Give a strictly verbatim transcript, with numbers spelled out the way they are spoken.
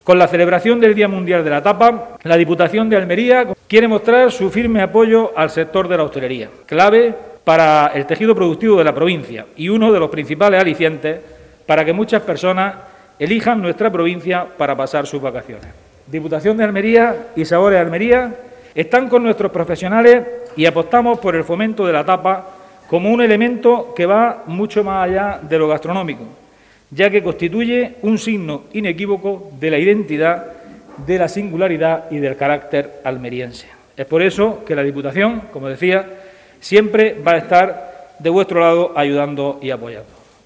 Con la celebración del Día Mundial de la Tapa, la Diputación de Almería quiere mostrar su firme apoyo al sector de la hostelería, clave para el tejido productivo de la provincia y uno de los principales alicientes para que muchas personas elijan nuestra provincia para pasar sus vacaciones. Diputación de Almería y Sabores Almería están con nuestros profesionales y apostamos por el fomento de la tapa como un elemento que va mucho más allá de lo gastronómico, ya que constituye un signo inequívoco de la identidad, de la singularidad y del carácter almeriense. Es por eso que la Diputación, como decía, siempre va a estar de vuestro lado ayudando y apoyando.